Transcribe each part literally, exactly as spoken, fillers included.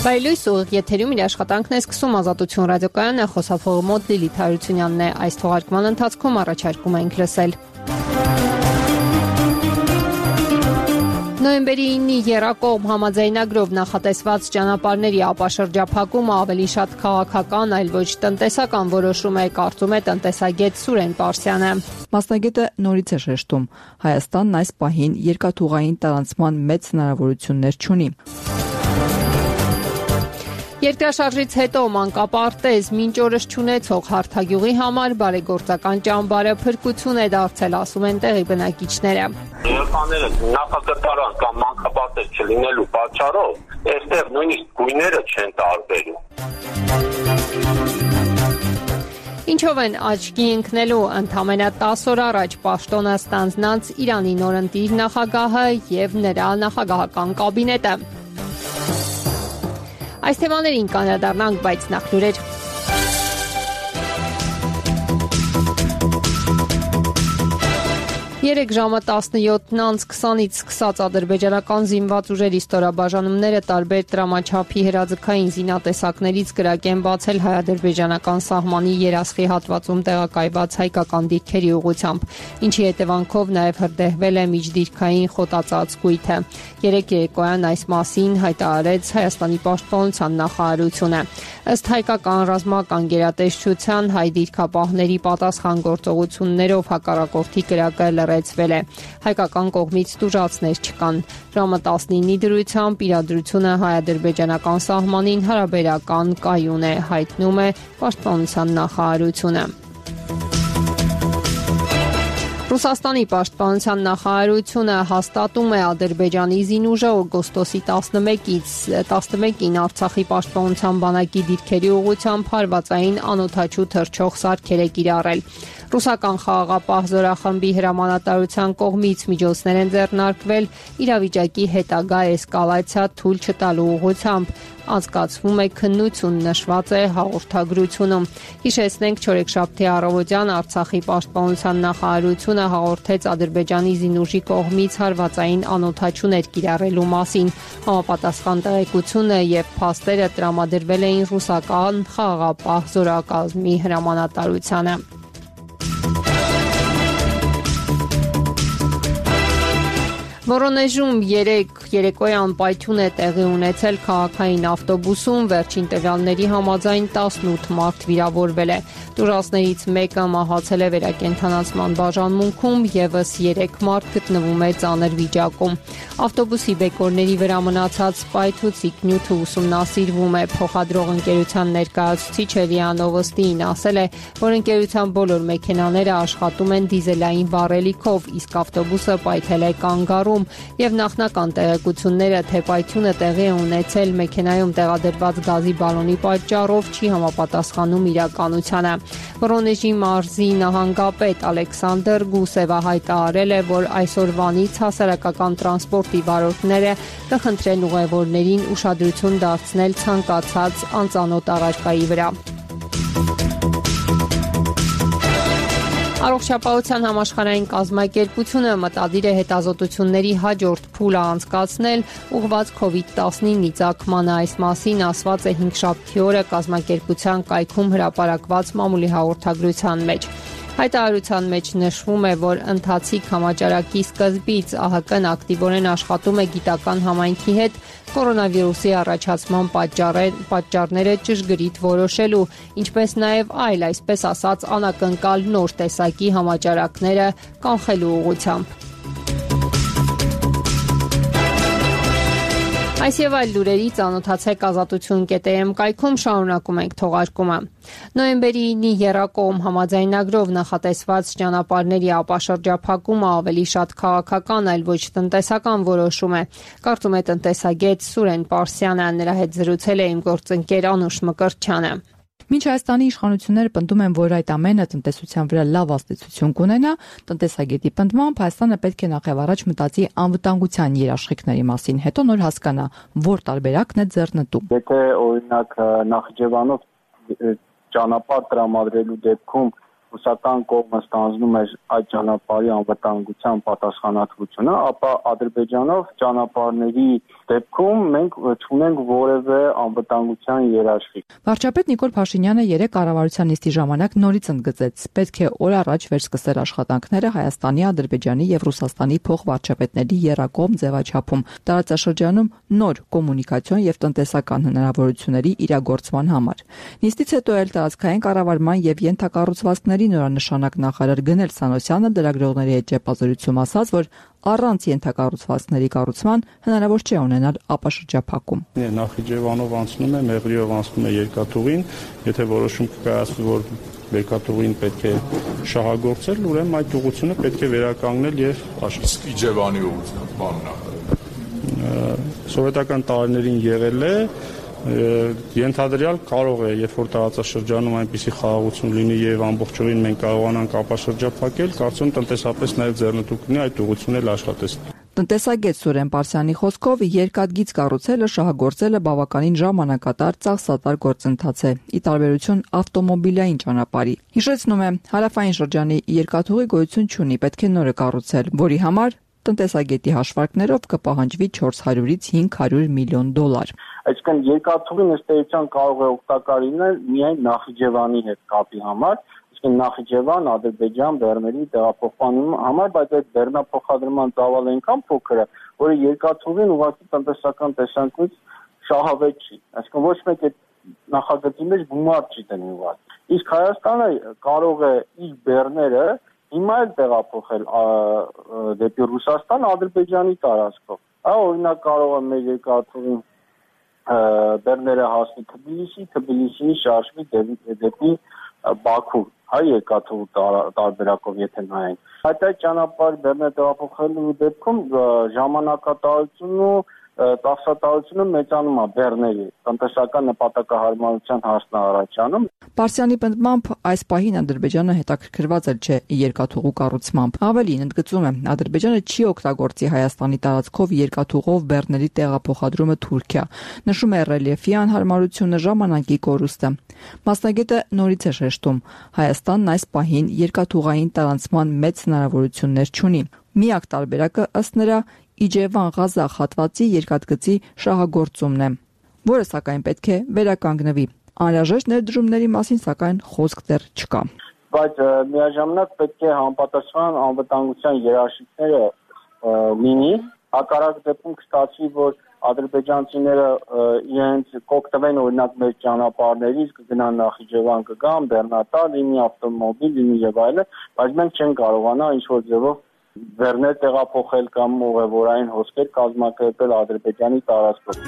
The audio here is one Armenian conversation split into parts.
Բայլույս ուղիղ եթերում իր աշխատանքն է սկսում Ազատություն ռադիոկայանը, խոսափողը մոտ Լիլիթ Հարությունյանն է։ Այս թողարկման ընթացքում առաջարկում ենք լսել. Նոյեմբերի ինը եռակողմ համաձայնագրով նախատեսված ճանապարհների ապաշրջափակումը ավելի շատ քաղաքական, այլ ոչ տնտեսական որոշում է, կարծում է տնտեսագետ Սուրեն Պարսյանը։ Մասնագետը նորից է շեշտում. Հայաստանն այս պահին երկաթուղային տարանցման մեծ հնարավորություններ չունի։ Երկրաշարժից հետո մանկապարտեզ մինչ օրս չունեցող Հարթագյուղի համար բարեգործական ճամբարը փրկություն է դարձել, ասում են տեղի բնակիչները։ Երեխաները նախագծարան կամ մանկապարտեզ չլինելու պատճառով այստեղ նույնիսկ գույները չեն տարբերում։ Ինչով են աչքի ընկնելու ընդամենը տասը օր առաջ պաշտոնը ստանձնած Իրանի նորընտիր նախագահը եւ նրա նախագահական կաբինետը։ Այս թեմաներին կանրադառնանք, բայց նախ լուրեր։ Երեկ ժամը տասնյոթն անց քսանից սկսած ադրբեջանական զինված ուժերի ստորաբաժանումները տարբեր տրամաչափի հրաձգային զինատեսակներից կրակ են բացել հայ-ադրբեջանական սահմանի երասխի հատվածում տեղակայված հայկական դիրքերի ուղղությամբ, ինչի հետևանքով նաև հրդեհվել է միջդիրքային խոտածածկույթը։ Երեկ երեկոյան այս մասին հայտարարեց Հայաստանի պաշտպանության նախարարությունը։ Ըստ հայկական ռազմական գերատեսչության հայ դիրքապահների պատասխան գործողություններով հակառակորդի կրակը լրացվել է։ Հայկական կողմից տուժածներ չկան։ Ժամը տասնինի դրությամբ իրադրությունը հայ-ադրբեջանական սահմանին հարաբերական կայուն է, հայտնում է պաշտպանության նախարարությունը։ Ռուսաստանի պաշտպանության նախարարությունը հաստատում է Ադրբեջանի զինուժը օգոստոսի տասնմեկից տասնմեկին Արցախի պաշտպանության բանակի դիրքերի ուղղությամբ հարվածային անօդաչու թռչող սարքեր է կիրառել։ Ռուսական խաղաղապահ զորախմբի հրամանատարության կողմից միջոցներ են ձեռնարկվել իրավիճակի հետագա էսկալացիա թույլ չտալու ուղղությամբ, անցկացվում է քննություն, նշված է հաղորդագրությունում։ Հիշեցնենք, չորեքշաբթի առավոտյան Արցախի պաշտպանության նախարարությունը հաղորդեց Ադրբեջանի զինուժի կողմից հարվածային անօդաչուներ կիրառելու մասին։ Համապատասխան տեղեկությունը եւ փաստերը տրամադրվել էին ռուսական խաղաղապահ զորակազմի հրամանատարությանը։ Վորոնեժում երեկ երեկոյան պայթյուն է տեղի ունեցել քաղաքային ավտոբուսում, վերջին տվյալների համաձայն տասնութ մարդ վիրավորվել է։ Տուժածներից մեկը մահացել է վերակենդանացման բաժանմունքում, եւս երեք մարդ գտնվում է ծանր վիճակում։ Ավտոբուսի բեկորների վրա մնացած պայթուցիկ նյութը ուսումնասիրվում է։ Փոխադրող ընկերության ներկայացուցիչ Էլիան Օվստին ասել է, որ ընկերության բոլոր մեքենաները աշխատում են դիզելային վառելիքով, իսկ ավտոբուսը պայթել է կանգառում, եւ նախնական տեղեկությունները, թե պայթյունը տեղի է ունեցել մեքենայում տեղադրված գազի բալոնի պատճառով, չի համապատասխանում իրականությանը։ Վորոնեժի մարզի նահանգապետ Ալեքսանդր Գուսևը հայտարարել է, որ այսօրվանից հասարակական տրանսպորտի վարորդները կխնդրեն ուղևորներին ուշադրություն դարձնել ցանկացած անծանոթ առարկայի վրա։ Առողջապահության համաշխարհային կազմակերպությունը մտադիր է հետազոտությունների հաջորդ փուլը անցկացնել ուղղված քովիդ տասնինի ծագմանը։ Այս մասին ասված է հինգշաբթի օրը կազմակերպության կայքում հրապարակված մամուլի հաղորդագրության մեջ։ Հայտարարության մեջ նշվում է, որ ընթացիկ համաճարակի սկզբից ԱՀԿ-ն ակտիվորեն աշխատում է գիտական համայնքի հետ կորոնավիրուսի առաջացման պատճառները ճշգրիտ որոշելու, ինչպես նաև այլ, այսպես ասած, անակնկալ նոր տեսակի համաճարակները կանխելու ուղղությամբ։ Այս եւ այլ լուրերի ծանոթացեք ազատություն կետ է էմ կայքում, շարունակում ենք թողարկումը։ Նոյեմբերի ինը եռակողմ համաձայնագրով նախատեսված ճանապարհների ապաշրջափակումը ավելի շատ քաղաքական, այլ ոչ տնտեսական որոշում է, կարծում է տնտեսագետ Սուրեն Պարսյանը, նրա հետ զրուցել է իմ գործընկեր Անուշ Մկրտչյանը։ Մինչ Հայաստանի իշխանությունները պնդում են, որ այդ ամենը տնտեսության վրա լավ ազդեցություն կունենա, տնտեսագետի պնդմամբ Հայաստանը պետք է նախևառաջ մտածի անվտանգության երաշխիքների մասին, հետո նոր հասկանա, որ տարբերակն է ձեռնտու։ Եթե օրինակ Նախիջևանով ճանապարհ տրամադրելու դեպքում ռուսական կողմը ստանձնում էր այդ ճանապարհի անվտանգության պատասխանատվությունը, ապա Ադրբեջանով ճանապարհների դեպքում մենք չունենք որևէ անվտանգության երաշխիք։ Վարչապետ Նիկոլ Փաշինյանը երեք կառավարության նիստի ժամանակ նորից ընդգծեց, պետք է օր առաջ վերսկսել աշխատանքները Հայաստանի, Ադրբեջանի եւ Ռուսաստանի փոխվարչապետների եռակողմ ձևաչափում տարածաշրջանում նոր կոմունիկացիոն եւ տնտեսական հնարավորությունների իրագործման համար։ Նիստից հետո էլ տարածքային կառավարման եւ ենթակառուցվածքների նորանշանակ նախարար Գնել Սանոսյանը լրագրողների հետ ճեպազրույցում ասաց, որ առանց ենթակառուցվածքների կառուցման հնարավոր չէ ունենալ ապաշրջափակում։ Նախիջևանով անցնում է, Մեղրիով անցնում է երկաթուղին, եթե որոշում կկայացվի, որ երկաթուղին պետք է շահագործել, ուրեմն այդ ուղղությունը պետք է վերականգնել եւ Իսկ Իջևանի ուղղությունը, պարոն նախարար։ Սովետական տարիներին եղել է, ենթադրյալ կարող է, երբ որ տարածաշրջանում այնպիսի խաղաղություն լինի եւ ամբողջովին մենք կարողանանք ապաշրջափակել, կարծում տնտեսապես նաեւ ձեռնտու կլինի այդ ուղղությունն էլ աշխատեցնել։ Տնտեսագետ Սուրեն Պարսյանի խոսքով երկաթգիծ կառուցելը, շահագործելը բավականին ժամանակատար ծախսատար գործընթաց է, ի տարբերություն ավտոմոբիլային ճանապարհի։ Հիշեցնում է, հարավային շրջանի երկաթուղի գոյություն չունի, պետք է նորը կառուցել, որի համար տնտեսագետի հաշվարկներով կպահանջվի չորս հարյուրից հինգ հարյուր միլիոն դոլար։ Այսինքն երկաթուղին ըստ էության կարող է օգտակար լինել միայն Նախիջևանի հետ կապի համար, այսինքն Նախիջևան, Ադրբեջան, Բեռների տեղափոխման համար, բայց այդ բեռնափոխադրման ծավալը այնքան փոքր է, որ երկաթուղին ուղղակի տնտեսական տեսանկյունից շահավետ չի։ Այսինքն ոչ մեկ այդ նախագծի մեջ գումար չի դնի ուղղակի։ Իսկ Հայաստանը կարող է իր բեռները հիմա էլ տեղափոխել դեպի Ռուսաստան Ադրբեջանի տարածքով։ Այո, օրինակ կարող է մեր երկաթուղին բեռները հասնի Թբիլիսի, Թբիլիսի շարժվի դեպի Բաքու, հայ երկաթուղու տարբերակով եթե նայենք։ Այդ այդ ճանապարհ բեռներ տեղափոխելու դեպքում ժամանակատարությունն ու ծախսատարությունը մեծանում է բեռների, տնտեսական նպատակահարմարության հարցն առաջանում։ Պարսյանի պնդմամբ այս պահին Ադրբեջանը հետաքրքրված էլ չէ երկաթուղու կառուցմամբ։ Ավելին ընդգծում է, Ադրբեջանը չի օգտագործի Հայաստանի տարածքով երկաթուղով բեռների տեղափոխադրումը Թուրքիա։ Նշում է ռելիեֆի անհարմարությունը, ժամանակի կորուստը։ Մասնագետը նորից է շեշտում, Հայաստանն այս պահին երկաթուղային տարանցման մեծ հնարավորություններ չունի։ Միակ տարբերակը ըստ նրա Իջևան-Ղազախ հատվածի երկաթգծի շահագործումն է, որը սակայն պետք է վերականգնվի։ Անհրաժեշտ ներդրումների մասին սակայն խոսք դեռ չկա։ Բայց միաժամանակ պետք է համապատասխան անվտանգության երաշխիքները լինի, հակառակ դեպքում կստացվի, որ ադրբեջանցիները իրենց կօգտվեն օրինակ մեր ճանապարհներից, կգնան Նախիջևան, կգան, Բեռնատար, լինի ավտոմոբիլ, լինի եւ այլն, բայց մենք չենք կարողանա ինչ-որ ձևով բեռներ տեղափոխել կամ ուղևորային հոսքեր կազմակերպել Ադրբեջանի տարածքով։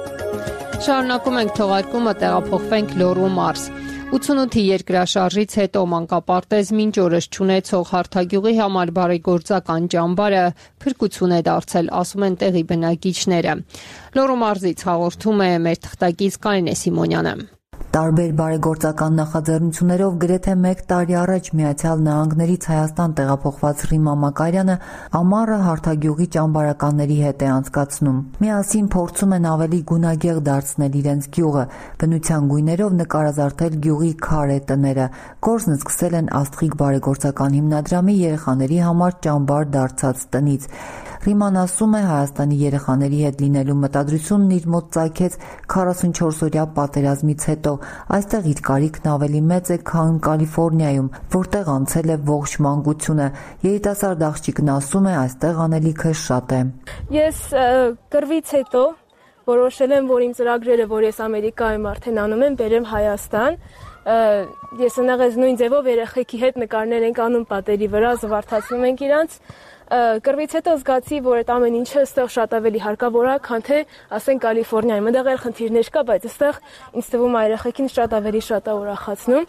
Շարունակում ենք թողարկումը, տեղափոխվենք Լոռու մարզ։ ութանութի երկրաշարժից հետո մանկապարտեզ մինչ օրս չունեցող Հարթագյուղի համար բարեգործական ճամբարը փրկություն է դարձել, ասում են տեղի բնակիչները։ Լոռու մարզից հաղորդում է մեր թղթակից Կարինե Սիմոնյանը։ Տարբեր բարեգործական նախաձեռնություններով գրեթե մեկ տարի առաջ Միացյալ Նահանգներից Հայաստան տեղափոխված Ռիմա Մակարյանը ամառը Հարթագյուղի ճամբարականների հետ է անցկացնում։ Միասին փորձում են ավելի գունագեղ դարձնել իրենց գյուղը, բնության գույներով նկարազարդել գյուղի քարե տները։ Գործն սկսել են Աստղիկ բարեգործական հիմնադրամի երեխաների համար ճամբար դարձած տնից։ Ռիման ասում է, Հայաստանի երեխաների հետ լինելու մտադրությունն իր մոտ ծագեց քառասունչորսօրյա պատերազմից հետո։ Այստեղ իր կարիքն ավելի մեծ է, քան Կալիֆոռնիայում, որտեղ անցել է ողջ մանկությունը։ Երիտասարդ աղջիկն ասում է, այստեղ անելիքը շատ է։ Ես կռվից հետո որոշել եմ, որ իմ ծրագրերը, որ ես Ամերիկայում արդեն անում եմ, բերեմ Հայաստան։ Ես ընեղես նույն ձևով երեխեքի հետ նկարներ ենք անում պատերի վրա, զվարթացնում ենք իրանց։ Կռվից հետո զգացի, որ այդ ամեն ինչը այստեղ շատ ավելի հարկավոր է, քան թե ասենք Կալիֆոռնիայում։ Այնտեղ էլ խնդիրներ կա, բայց այստեղ ինձ թվում է երեխեքին շատ ավելի շատ է ուրախացնում։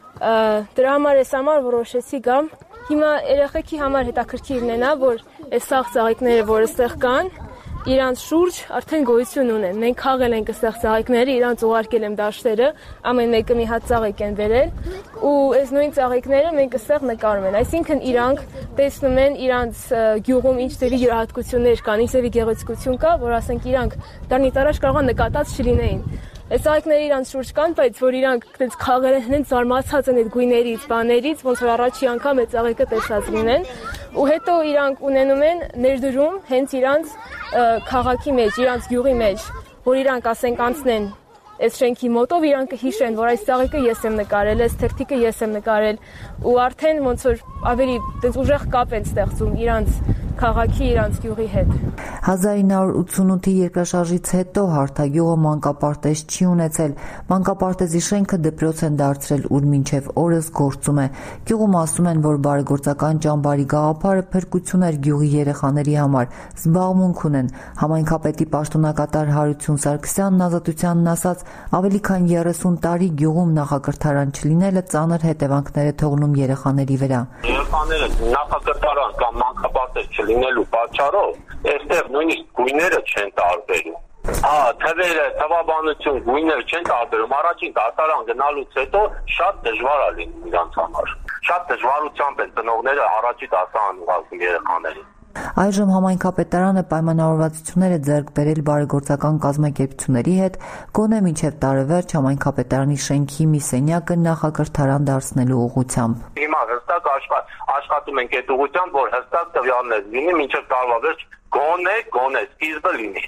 Դրա համար ես համար որոշեցի գամ։ Հիմա երեխեքի համար հետաքրքիրն է նա, որ այս սաղ ծաղիկները, որ այստեղ կան, իրանց շուրջ արդեն գոյություն ունեն։ Մենք խաղել ենք այստեղ ծաղիկները, իրանց ուղարկել եմ դաշտերը, ամեն մեկը մի հատ ծաղիկ են բերել, ու այս նույն ծաղիկները մենք այստեղ նկարում են։ Այսինքն իրանք տեսնում են իրանց գյուղում ինչ ձևի յուրահատկություններ կան, ինչ ձևի գեղեցկություն կա, որ ասենք իրանք դարնից առաջ կարող է նկատած չլինեին։ Այս ակները իրանց շուրջ կան, բայց որ իրանք այդպես խաղերը հենց զարմացած են այդ գույներից, բաներից, ոնց որ առաջի անգամ այդ աղեկը տեսած լինեն, ու հետո իրանք ունենում են ներդրում հենց իրանց քաղաքի մեջ, իրանց գյուղի մեջ, որ իրանք ասենք անցնեն այս շենքի մոտով, իրանք հիշեն, որ այս ծաղիկը ես եմ նկարել, այս թերթիկը ես եմ նկարել, ու արդեն ոնց որ ավելի այդպես ուժեղ կապ են ստեղծում իրանց քաղաքի, իրանց գյուղի հետ։ հազար ինը հարյուր ութսունութի երկրաշարժից հետո Հարթագյուղը մանկապարտեզ չի ունեցել։ Մանկապարտեզի շենքը դպրոց են դարձրել, ուր մինչև օրս գործում է։ Գյուղում ասում են, որ բարեգործական ճամբարի գաղափարը փրկություն էր գյուղի երեխաների համար, զբաղմունք ունեն։ Համայնքապետի պաշտոնակատար Հարություն Սարգսյանն Ազատությանն ասաց, ավելի քան երեսուն տարի գյուղում նախակրթարան չլինելը ծանր հետևանքներ է թողնում երեխաների վրա։ Երեխաները նախակրթարան կամ մանկապարտեզ չլինելու պատճառով այստեղ նույնիսկ գույները չեն տարբերում։ Հա, թվերը, թվաբանություն, գույները չեն տարբերում։ Առաջին դասարան գնալուց հետո շատ դժվար է լինում իրանց համար։ Շատ դժվարությամբ են ծնողները առաջի դասարան ուղարկում երեխաներին։ Այժմ համայնքապետարանը պայմանավորվածություններ է ձեռք բերել բարեգործական կազմակերպությունների հետ, գոնե մինչև տարեվերջ համայնքապետարանի շենքի մի սենյակը նախակրթարան դարձնելու ուղղությամբ։ Հիմա հստակ աշխատում ենք այդ ուղղությամբ, որ հստակ տվյալներ լինի, մինչև տարվա վերջ գոնե, գոնե սկիզբը լինի։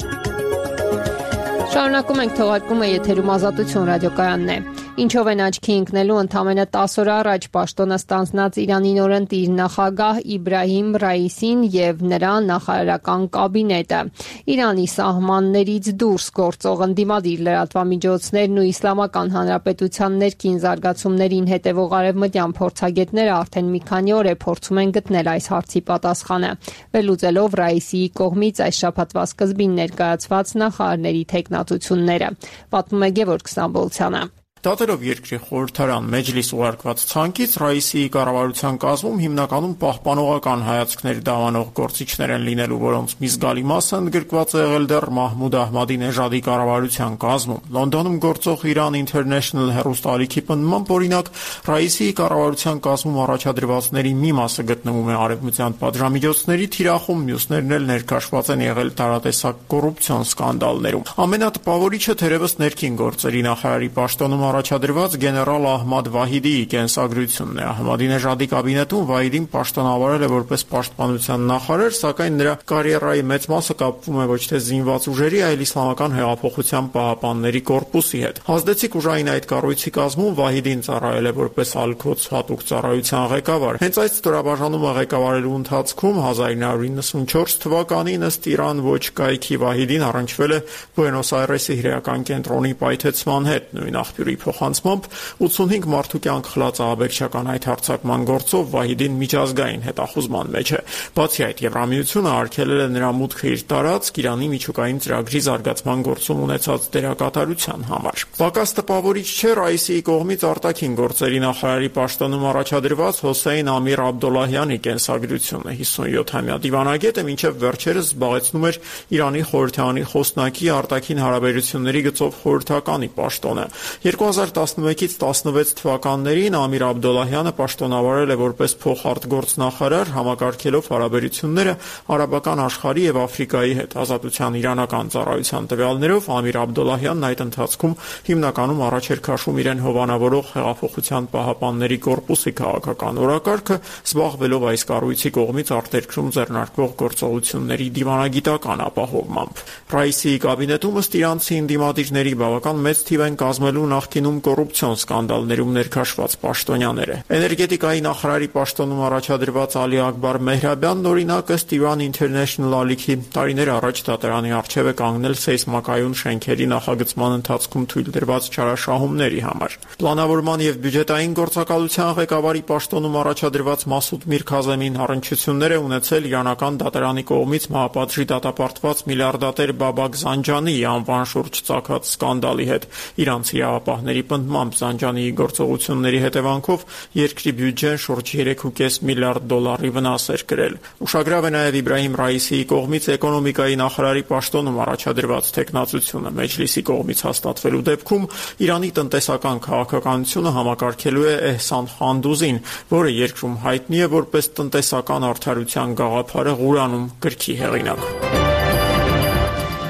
Շարունակում ենք թողարկումը, եթերում Ազատություն ռադիոկայանն է։ Ինչով են աչքի ընկնելու ընդամենը տասը օր առաջ պաշտոնը ստանձնած Իրանի նորընտիր նախագահ Իբրահիմ Ռայիսին եւ նրա նախարարական կաբինետը։ Իրանի սահմաններից դուրս գործող ընդդիմադիր լրատվամիջոցներն ու Իսլամական Հանրապետության ներքին զարգացումներին հետևող արևմտյան փորձագետները արդեն մի քանի օր է փորձում են գտնել այս հարցի պատասխանը, վերլուծելով Ռայիսիի կողմից այս շաբաթվա սկզբին ներկայացված նախարարների թեկնածությունները։ Պատմում է Գևորգ Ստամբոլցյանը։ Դատելով երկրի խորհրդարան մեջլիս ուղարկված ցանկից Ռայիսիի կառավարության կազմում հիմնականում պահպանողական հայացքներ դավանող գործիչներ են լինելու, որոնց մի զգալի մասը ընդգրկված է եղել դեռ Մահմուդ Ահմադինեժադի կառավարության կազմում։ Լոնդոնում գործող Iran International հեռուստաալիքի պնդմամբ, օրինակ, Ռայիսիի կառավարության կազմում առաջադրվածների մի մասը գտնվում է արևմտյան պատժամիջոցների թիրախում, մյուսներն էլ ներքաշված են եղել տարատեսակ կոռուպցիոն սկանդալներում։ Ամենատպավորիչը թերևս ներքին գործերի նախարարի պաշտոնում առաջադրված գեներալ Ահմադ Վահիդիի կենսագրությունն է։ Ահմադինեժադի կաբինետում Վահիդին պաշտոնավարել է որպես պաշտպանության նախարար, սակայն նրա կարիերայի մեծ մասը կապվում է ոչ թե զինված ուժերի, այլ Իսլամական հեղափոխության պահապանների կորպուսի հետ։ Հազդեցիկ ուժային այդ կառույցի կազմում Վահիդին ծառայել է որպես ալքոց հատուկ ծառայության ղեկավար։ Հենց այդ ստորաբաժանումը ղեկավարելու ընթացքում հազար ինը հարյուր իննսունչորս թվականին ըստ Իրան ոչ կայքի Վահիդին առնչվել է Բուենոս Այրեսի հրեական կենտրոնի պայթեցման հետ։ Նույն աղբյուրի փոխանցմամբ ութսունհինգ մարդու կյանք խլած ահաբեկչական այդ հարձակման գործով Վահիդին միջազգային հետախուզման մեջ է։ Բացի այդ, Եվրամիությունը արգելել է նրա մուտքը իր տարածք Իրանի միջուկային ծրագրի զարգացման գործում ունեցած դերակատարության համար։ Պակաս տպավորիչ չէ Ռայիսիի կողմից արտաքին գործերի նախարարի պաշտոնում առաջադրված Հոսեյն Ամիր Աբդոլլահյանի կենսագրությունը։ հիսունյոթամյա դիվանագետը մինչև վերջերս զբաղեցնում էր Իրանի խորհրդարանի խոսնակի արտաքին հարաբերությունների գծով խորհրդականի պաշտոնը։ երկու հազար տասնմեկից տասնվեց թվականներին Ամիր Աբդոլլահյանը պաշտոնավարել է որպես փոխարտգործնախարար, համակարգելով հարաբերությունները արաբական աշխարհի եւ Աֆրիկայի հետ։ Ազատության իրանական ծառայության տվյալներով Ամիր Աբդոլլահյանն այդ ընթացքում հիմնականում առաջ էր քաշում իրեն հովանավորող հեղափոխության պահապանների կորպուսի քաղաքական օրակարգը, զբաղվելով այս կառույցի կողմից արտերկրում ձեռնարկվող գործողությունների դիվանագիտական ապահովմամբ։ Ռայիսիի կաբինետում ըստ իրանցի ընդդիմադիրների բավական մեծ թիվ են կազմելու նախկինում կոռուպցիոն սկանդալներում ներքաշված պաշտոնյաները։ Էներգետիկայի նախարարի պաշտոնում առաջադրված Ալի Ակբար Մեհրաբյանն օրինակ ըստ Iran International ալիքի տարիներ առաջ դատարանի առջև է կանգնել սեյսմակայուն շենքերի նախագծման ընթացքում թույլ դրված չարաշահումների համար։ Պլանավորման եւ բյուջետային գործակալության ղեկավարի պաշտոնում առաջադրված Մասուդ Միր Քազեմին առնչություններ է ունեցել իրանական դատարանի կողմից մահապատժի դատապարտված միլիարդատեր Բաբակ Զանջանիի անվան շուրջ ծագած սկանդալի հետ։ Իրանցի իրավապահների պնդմամբ Զանջանիի գործողությունների հետևանքով երկրի բյուջեն շուրջ երեք կόμμα պենս միլիարդ դոլարի վնաս էր կրել։ Ուշագրավ է նաև Իբրահիմ Ռայիսիի կողմից էկոնոմիկայի նախարարի պաշտոնում առաջադրված թեկնածությունը։ Մեջլիսի կողմից հաստատվելու դեպքում Իրանի տնտեսական քաղաքականությունը համակարգելու է Էհսան Խանդուզին, որը երկրում հայտնի է որպես տնտեսական արդարության գաղափարը Ղուրանում գրքի հեղինակ։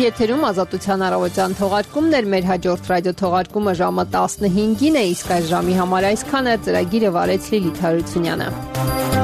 եթերում Ազատության առավոտյան թողարկումն էր, մեր հաջորդ ռադիո թողարկումը ժամը տասնհինգին է, իսկ այս ժամի համար այսքանը, ծրագիրը վարեց Լիլիթ Հարությունյանը։